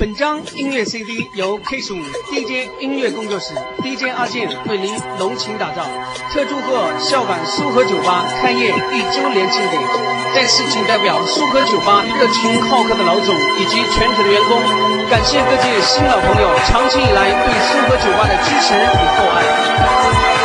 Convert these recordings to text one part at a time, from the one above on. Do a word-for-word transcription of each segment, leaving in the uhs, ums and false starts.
本张音乐 C D 由 K 十五 D J 音乐工作室 D J 阿健为您浓情打造，特祝贺孝感苏和酒吧开业一周年庆典。在此仅代表苏和酒吧热情好客的老总以及全体的员工，感谢各界新老朋友长期以来对苏和酒吧的支持与厚爱。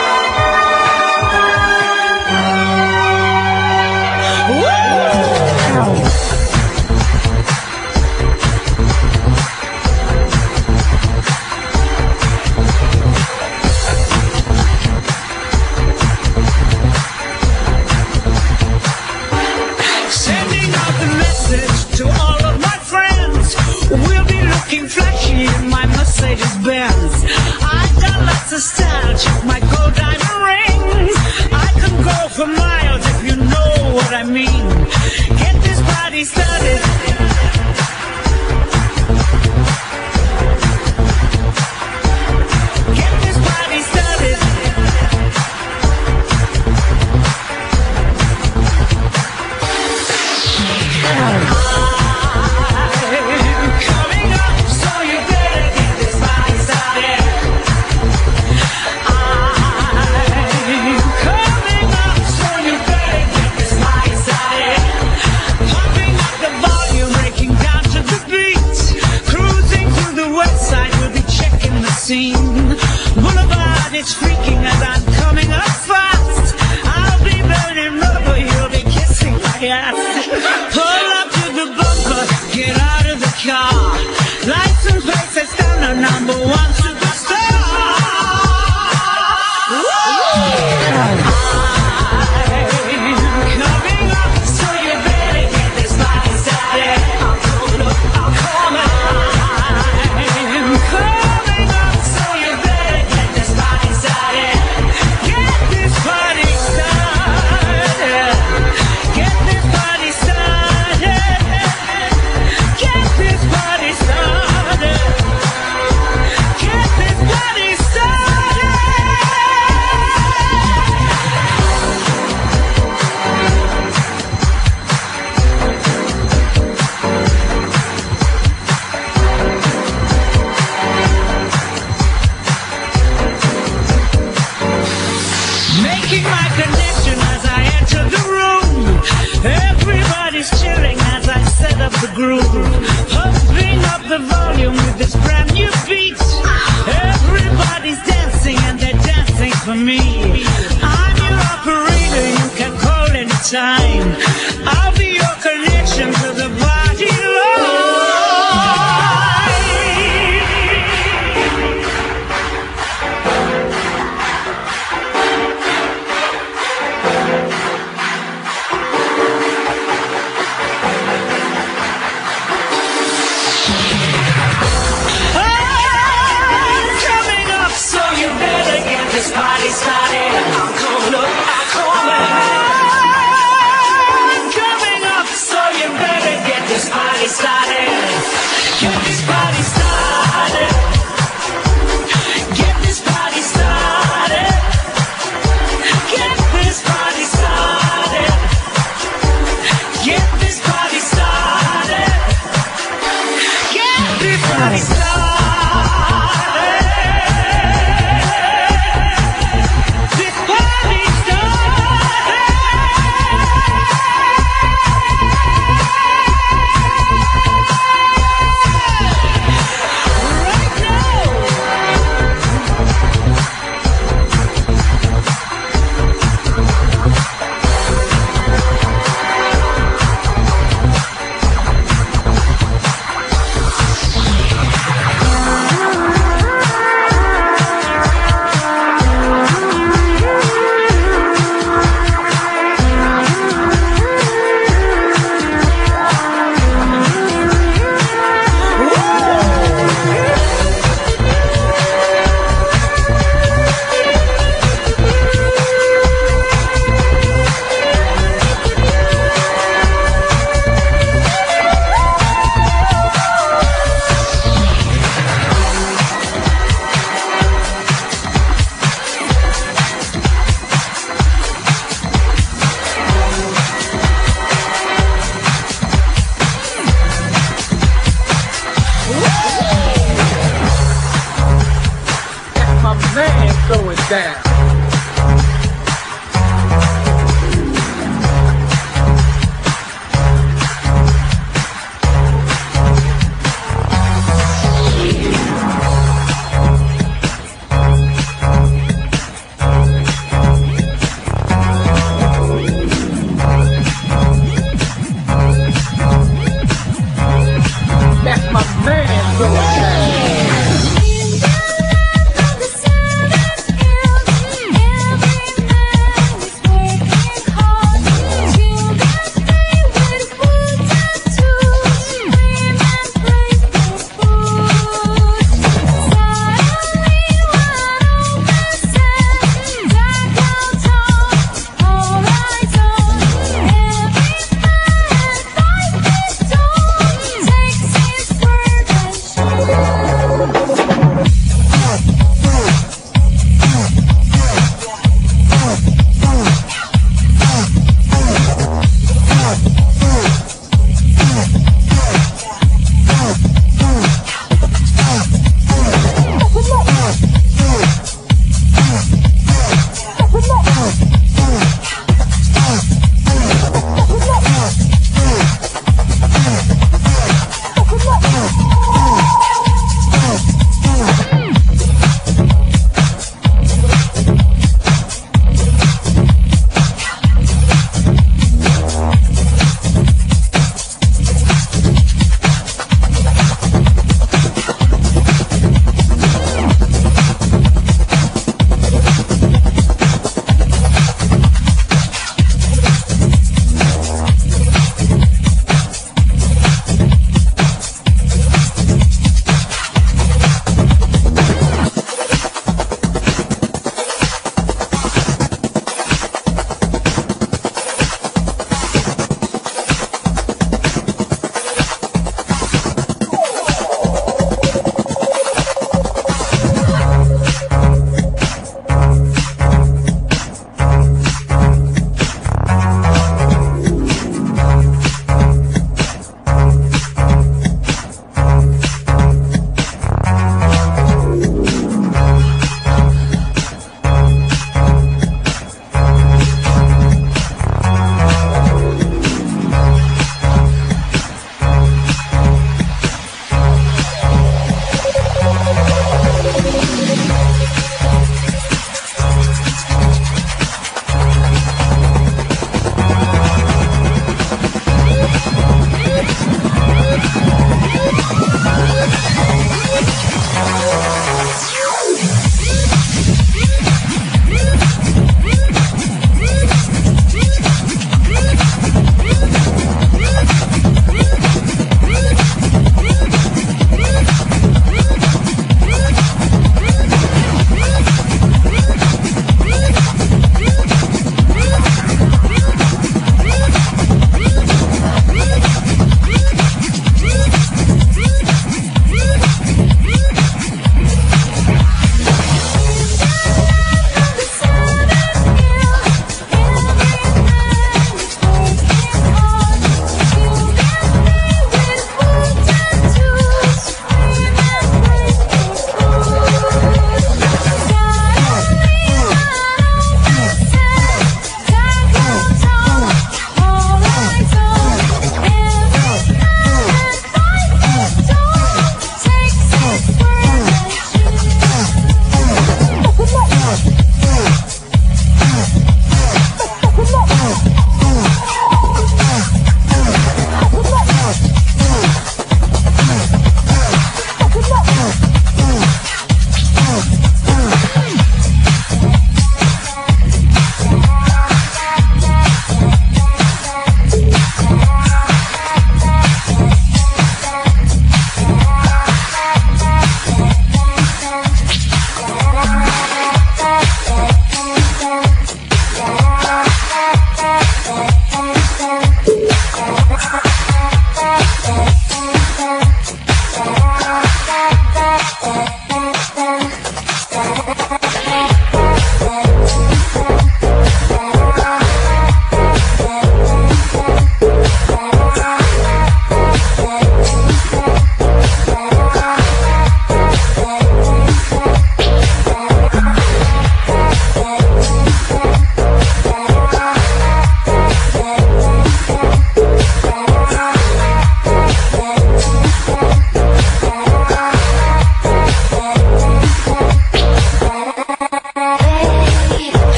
Flashy in my Mercedes Benz. I got lots of style, check my gold diamond rings. I can go for miles if you know what I mean. Get this party started. Get this party started. Boulevard is freaking as I'm coming up fast. I'll be burning rubber, you'll be kissing my ass. Pull up to the bumper, get out of the car. License plate says down the number one superstar. I'm coming up, so you better get this party started. I'm coming up, I'm coming. I'm coming up. Making my connection as I enter the room. Everybody's cheering as I set up the groove. Pumping up the volume with this brand new beat. Everybody's dancing and they're dancing for me. I'm your operator, you can call anytime. I'll be your connection to the party line. dance. That's my man, Willie Dance.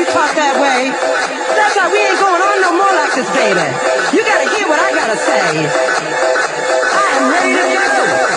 you talk that way. That's why we ain't going on no more like this, baby. You gotta hear what I gotta say. I am ready to go.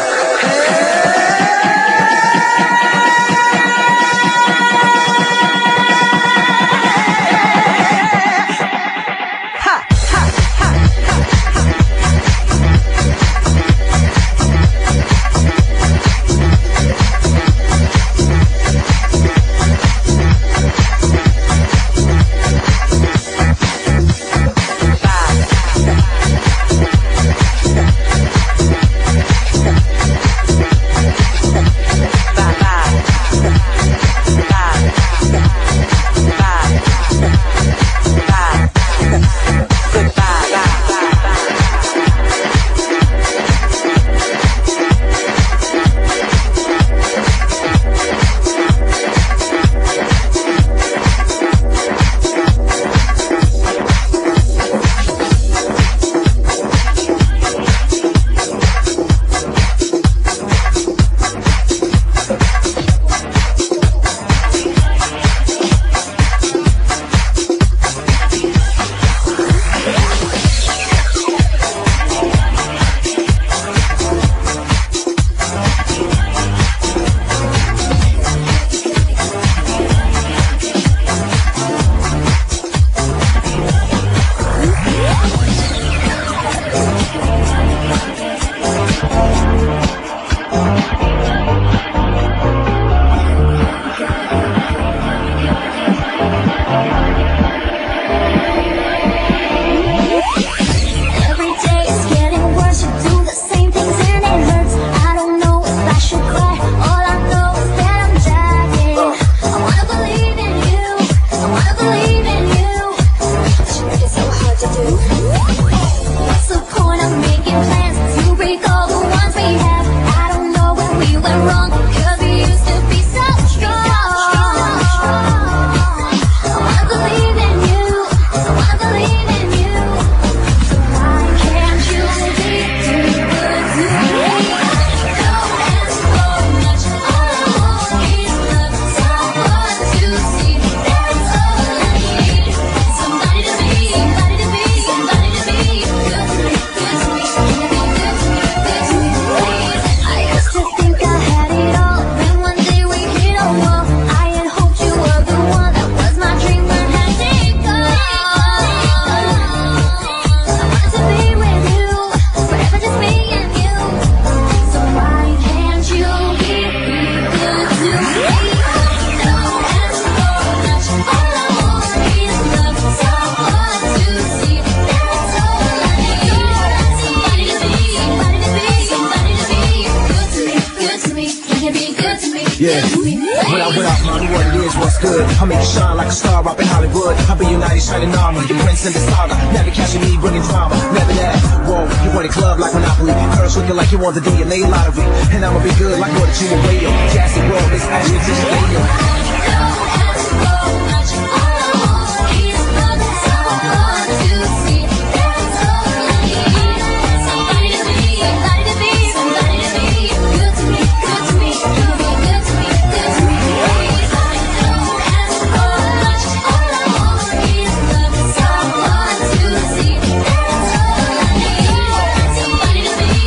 Yeah, when I went out, mommy, what it is, what's good? I'll make you shine like a star up in Hollywood. I'll be your knight in shining armor, your prince in the saga. Never catching me bringing drama, never that. Whoa, you want a club like Monopoly. Girls looking like you want the D N A lottery. And I'ma be good like what you a radio. Jazzy world, it's actually just a radio.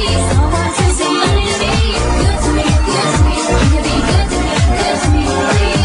Good to me.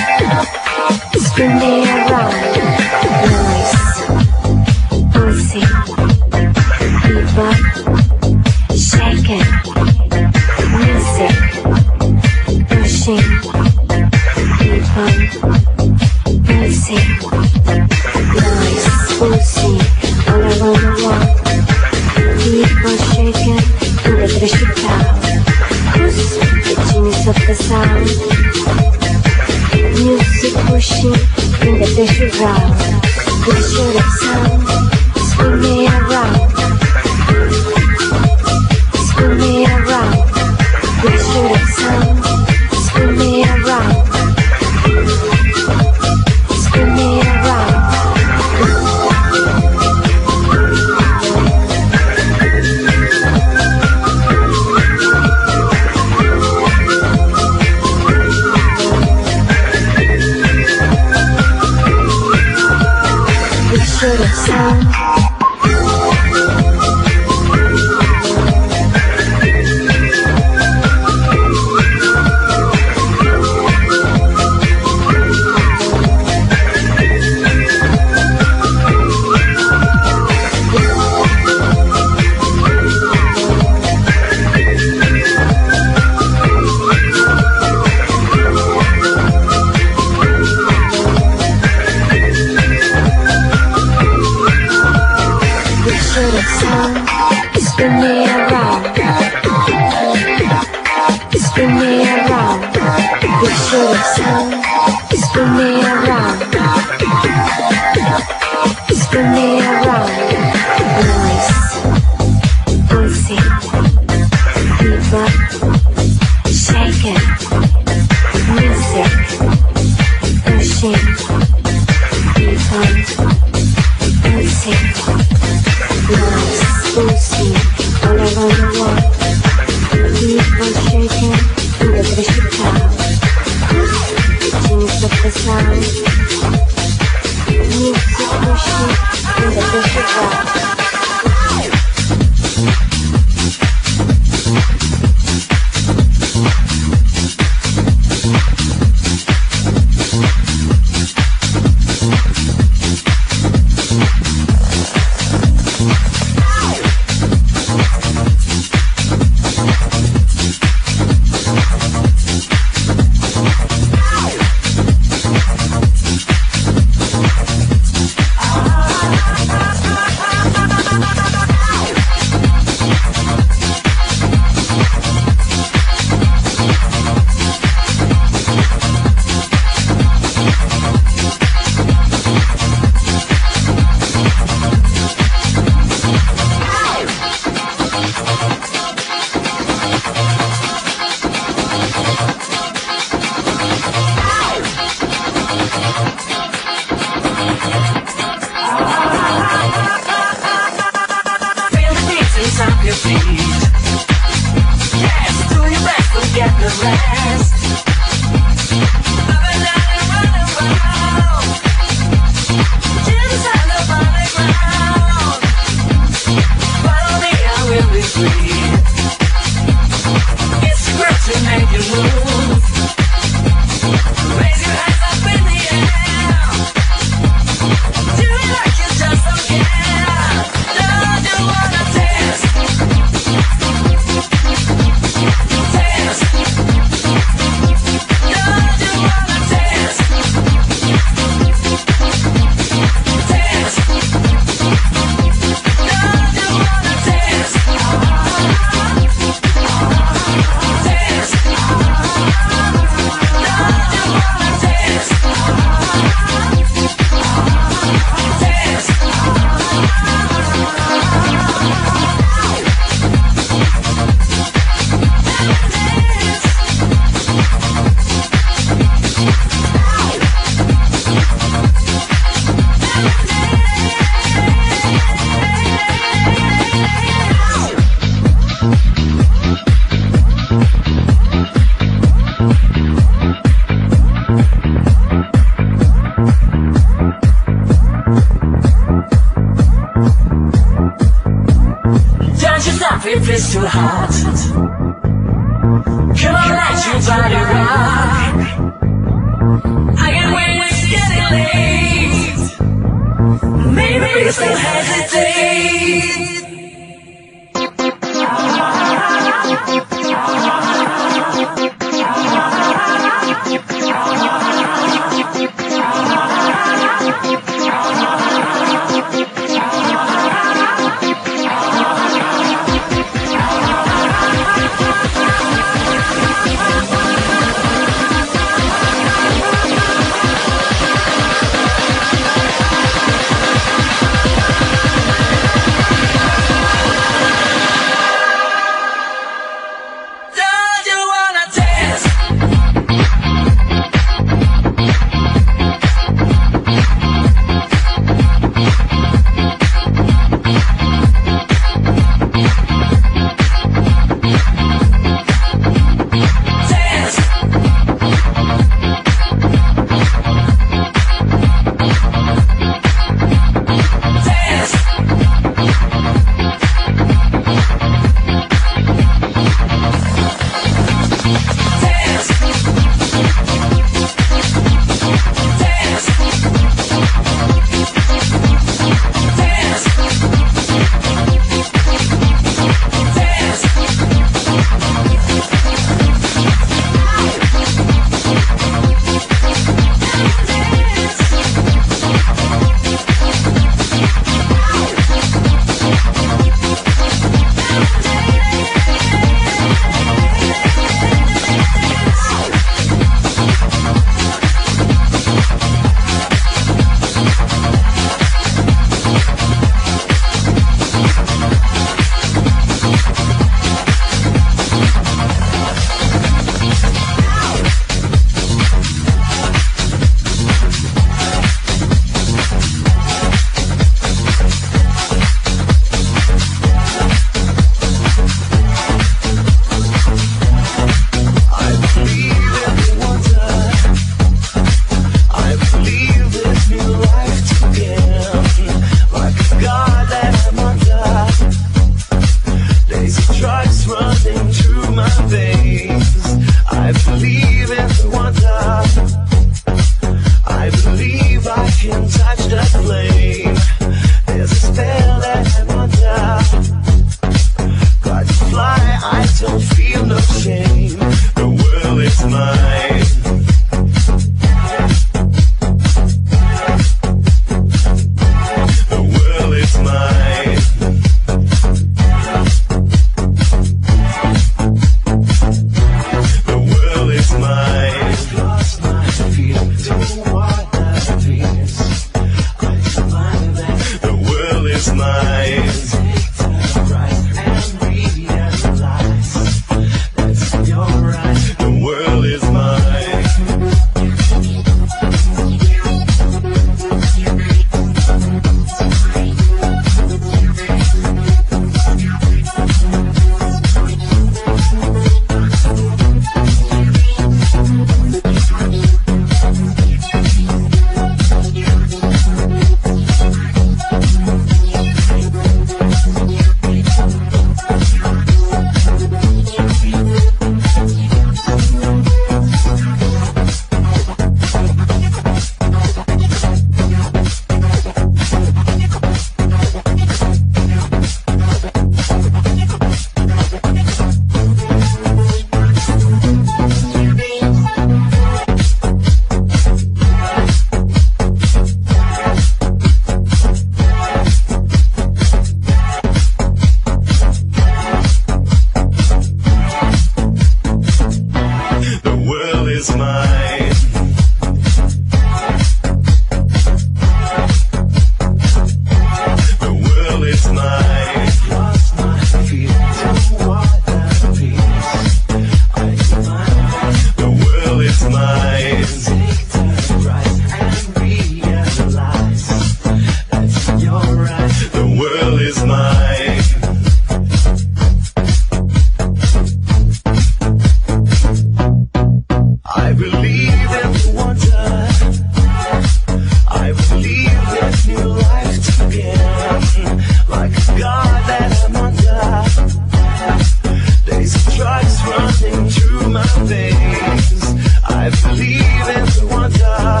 running through my veins. I believe in the wonder.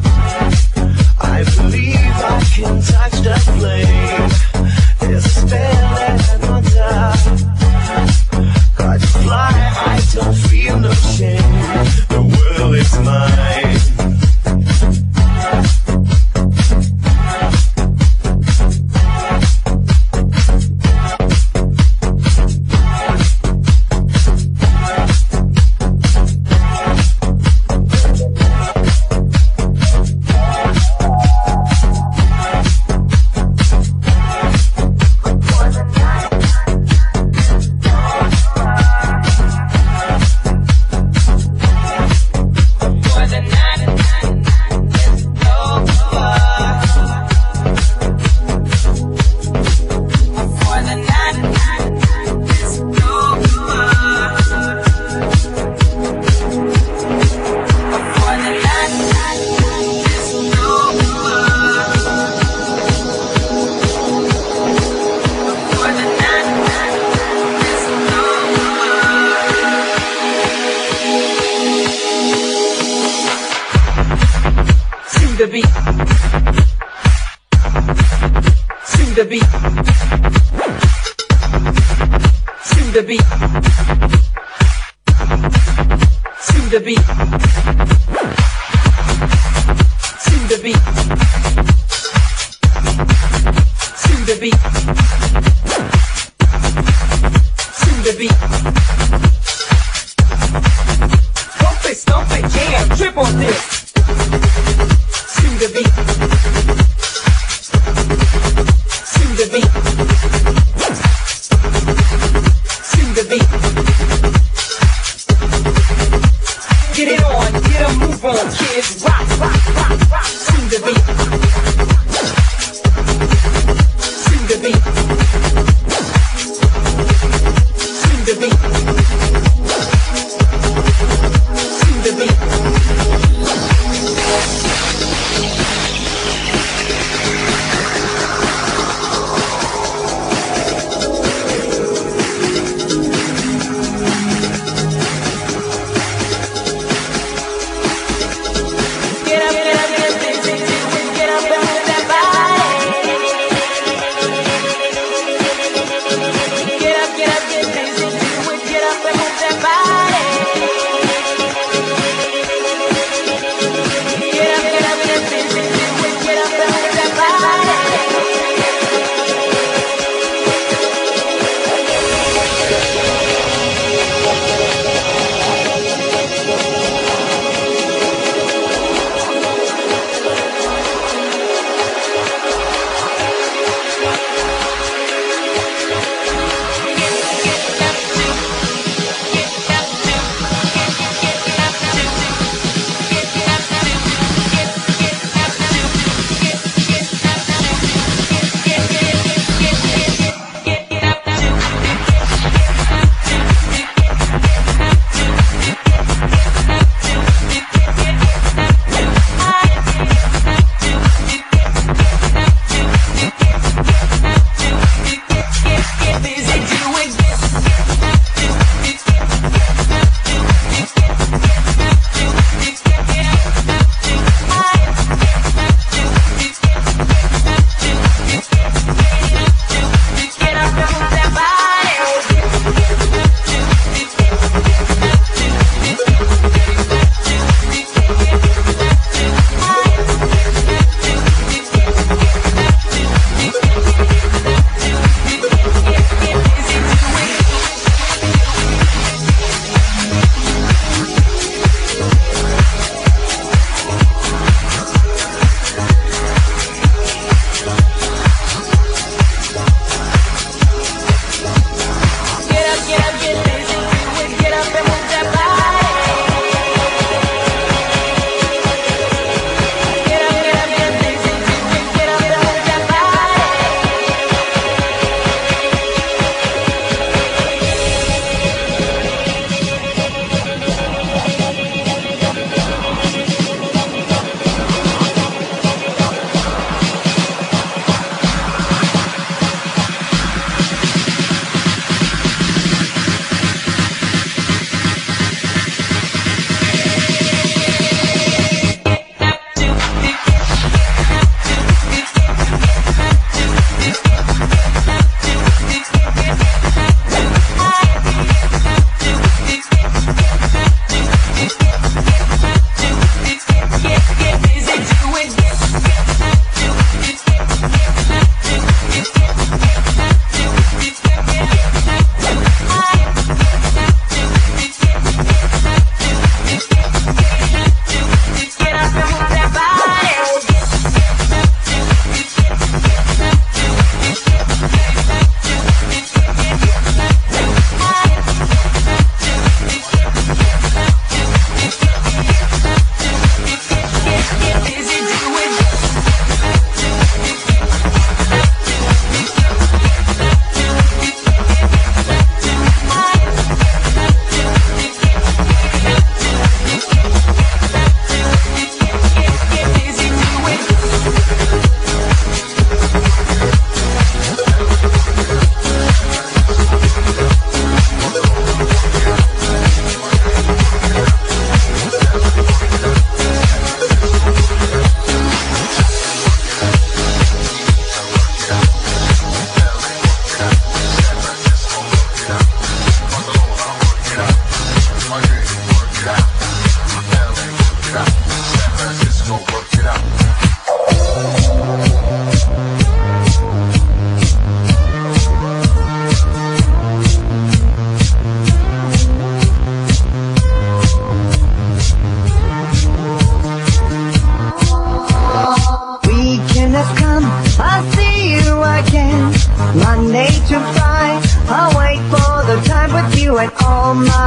I believe I can touch the flame. There's a spell and wonder. Got to fly, I don't feel no shame. The world is mine. the beat. To the beat. To the beat. To the beat. To the beat. To the beat. To the beat. Pump it, stomp it, jam, trip on this. To the beat. To the beat. To the beat. Get it on, get a move on, kids. Rock, rock, rock, rock. To the beat. To the beat. To the beat. To the beat.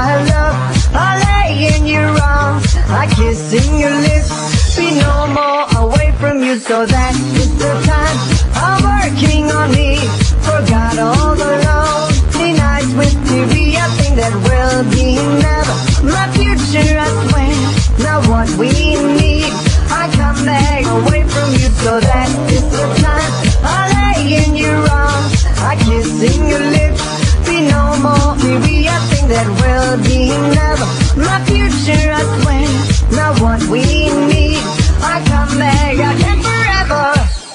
my love. I lay in your arms, I kiss in your lips. Be no more away from you, so that is the time I'm working on me. Forgot all the lonely nights with T V. I think that will be never my future, I swear. Now what we need, I come back away from you, so that is the time I lay in your arms, I kiss in your lips. Be no more T V. I think that will be never my future, I swear. Now what we need, I come back again forever.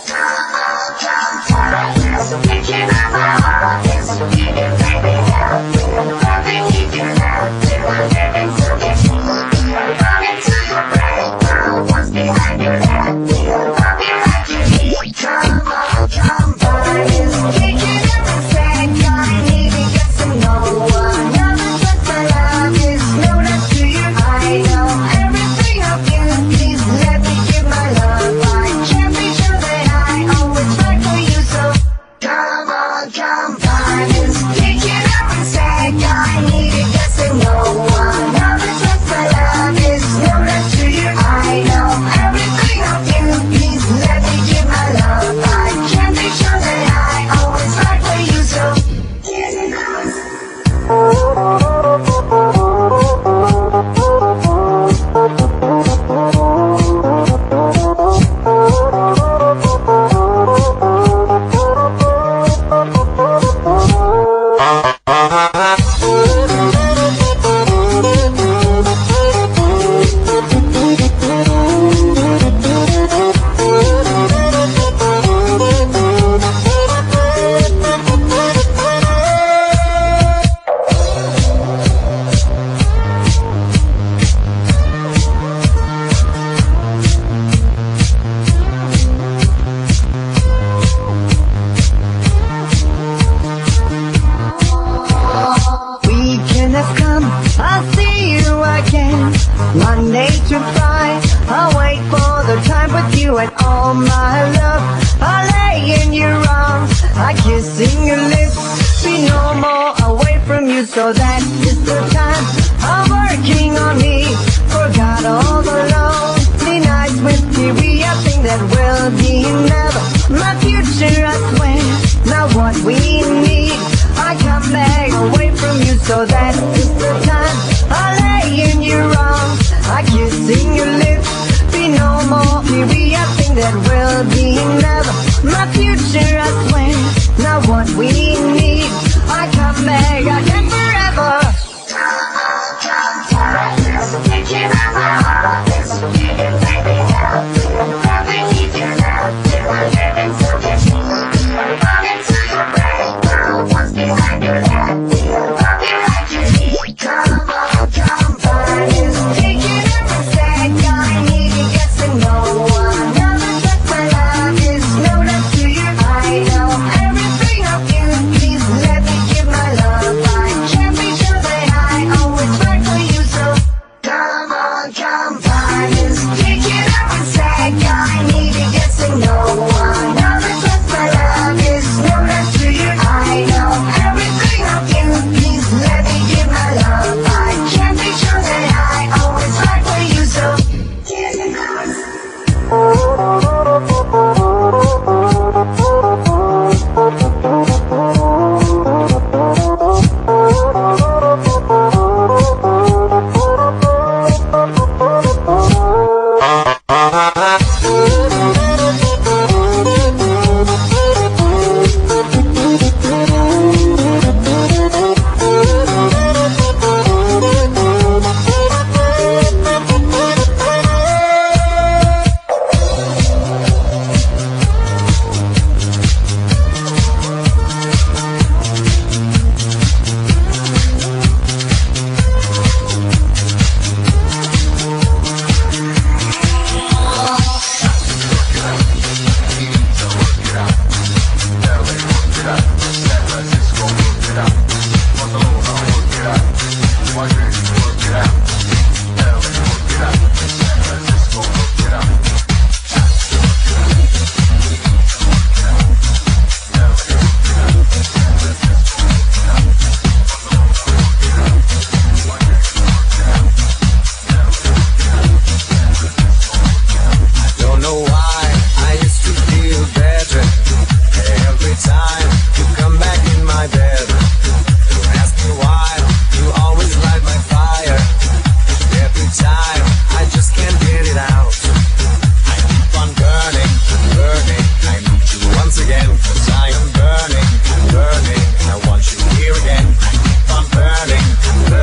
Monday to Friday, I'll wait for the time with you and all my love. I lay in your arms, I kiss in your lips. Be no more away from you, so that is the time I'm working on me. Forgot all the lonely nights with T V. I think that will be never my future, I swear. Now what we need, I come back away from you, so that is the time I lay in your arms, I kiss in your lips. Be no more T V. I think that will be never my future, I swear. Now what we need, I come back again forever.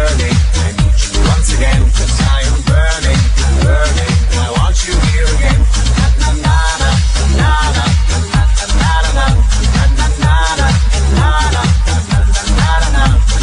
burning. I need you once again, 'cause I am burning, burning. I want you here again. Na na na na na na na na na na na na na na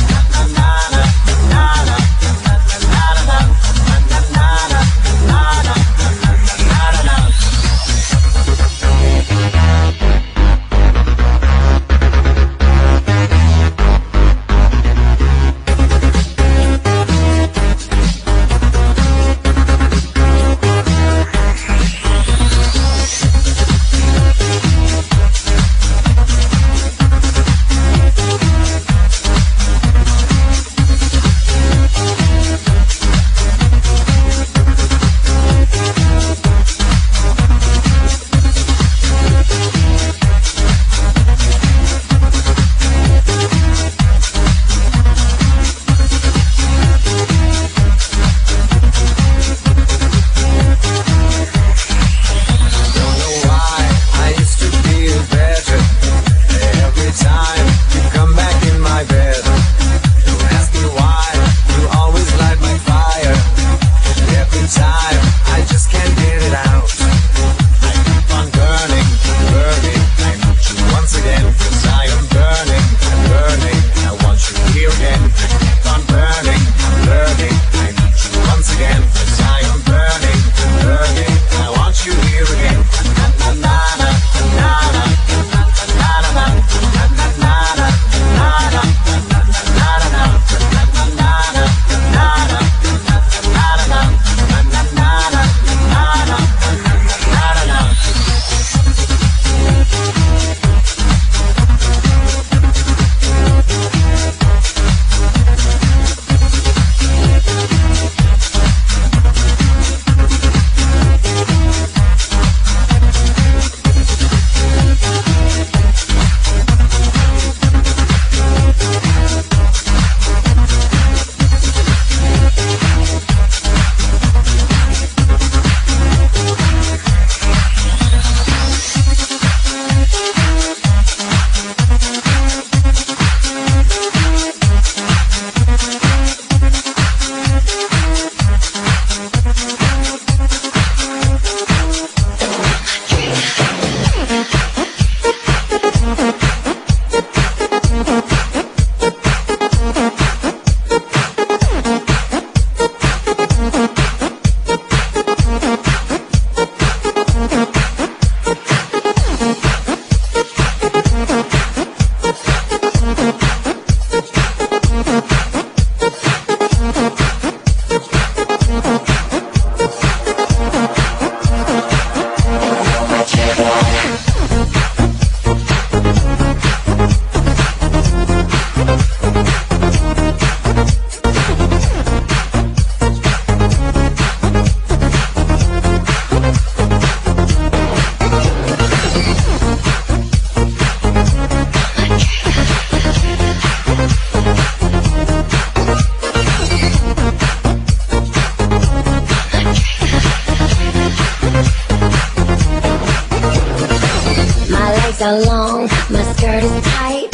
legs are long, my skirt is tight.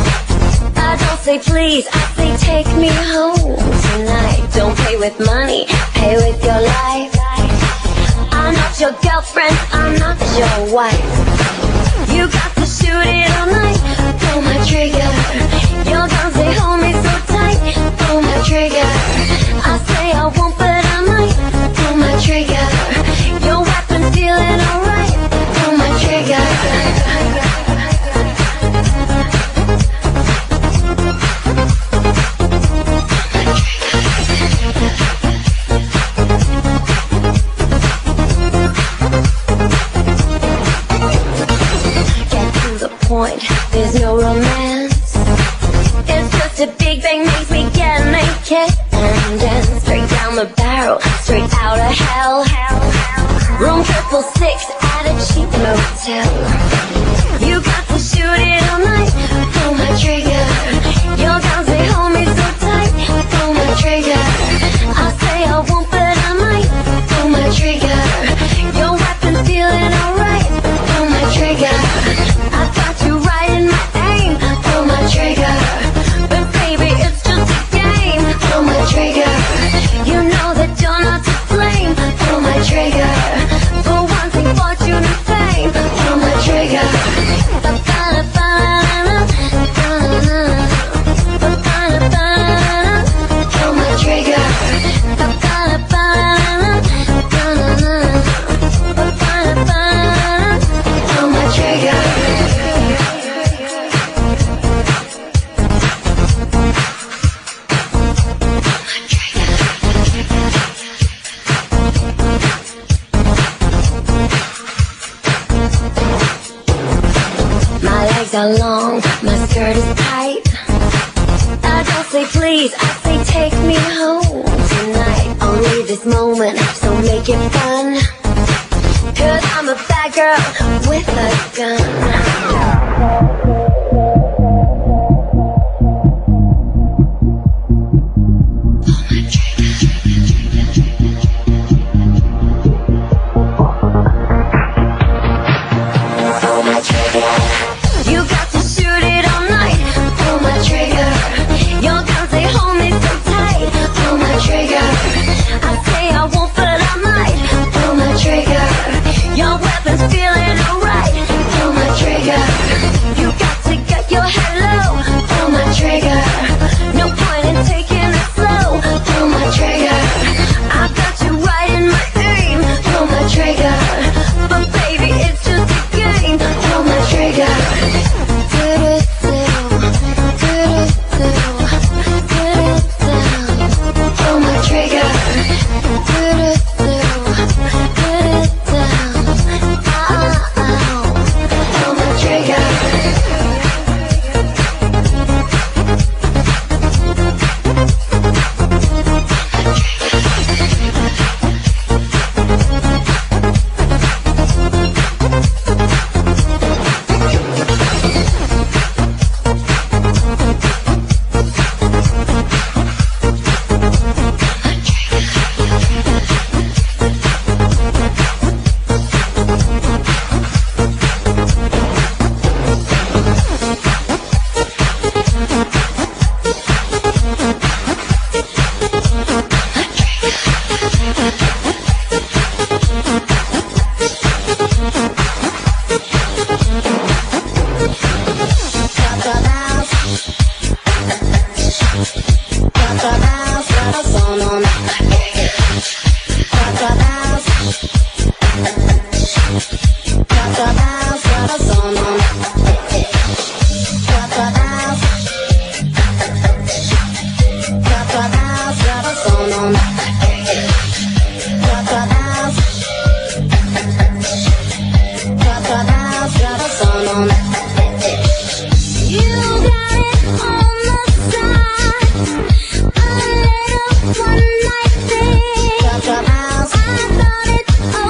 I don't say please, I say take me home tonight. Don't play with money, pay with your life. I'm not your girlfriend, I'm not your wife. You got to shoot it all night, pull my trigger. Your guns, they hold me so tight, pull my trigger. I say I won't, but I might, pull my trigger. Your weapon feeling alright, pull my trigger. There's no romance. It's just a big bang makes me get naked and then straight down the barrel, straight out of hell. Room triple six at a cheap motel. You got to shoot it all night, pull my trigger. Your guns, they hold me so tight, pull my trigger. I say I won't, but I might, pull my trigger. Your weapon feeling alright, pull my trigger. I got you right in my aim, pull my trigger. But baby, it's just a game, pull my legs are long, my skirt is tight. I don't say please, I say take me home tonight. Only this moment, so make it fun. Cause I'm a bad girl with a gun. I thought it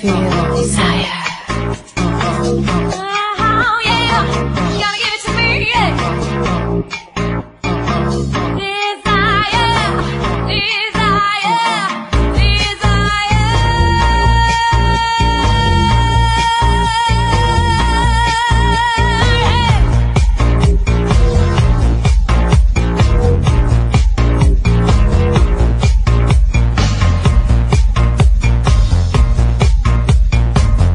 feel desire. Oh yeah, you gotta give it to me. Desire, desire, desire.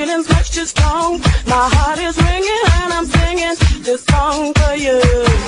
feeling's much too strong. My heart is ringing and I'm singing this song for you.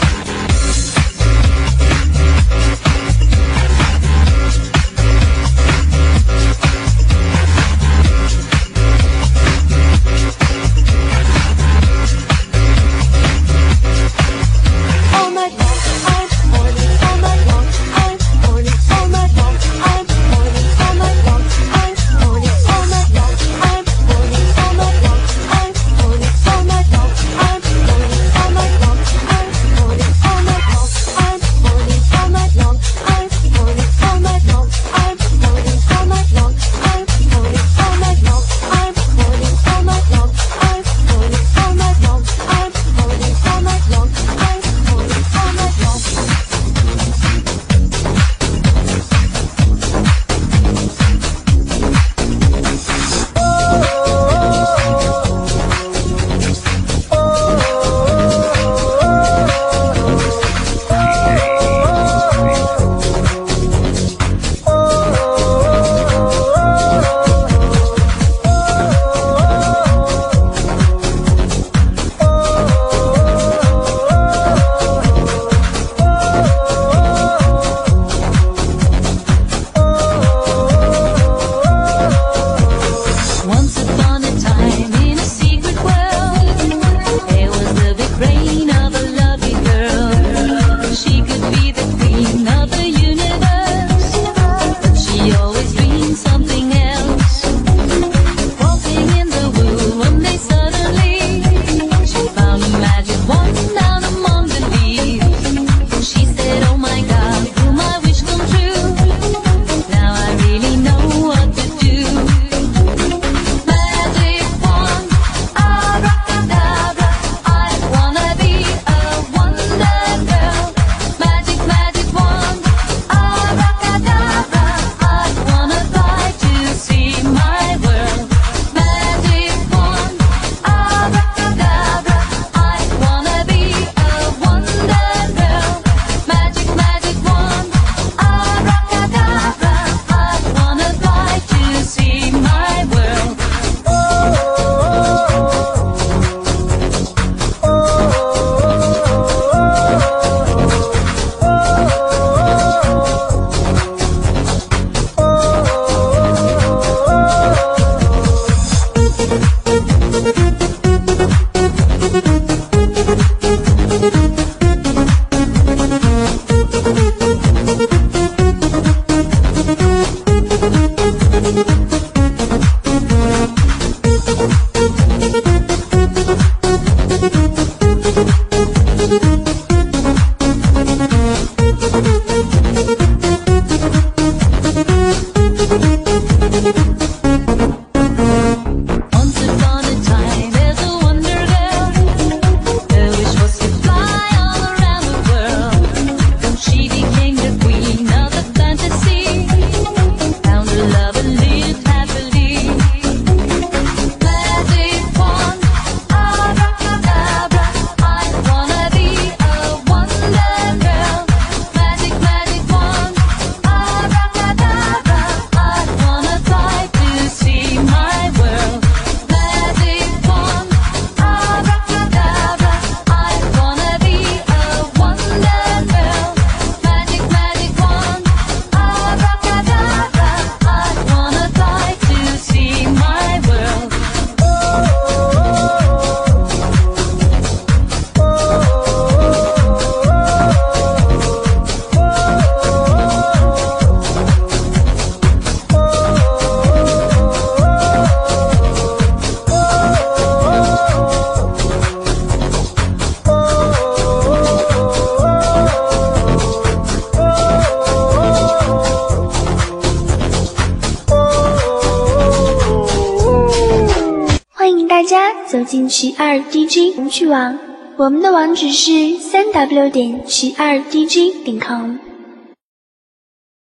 走进曲二 D J 红曲网，我们的网址是三 w 点曲二 D J 点 com。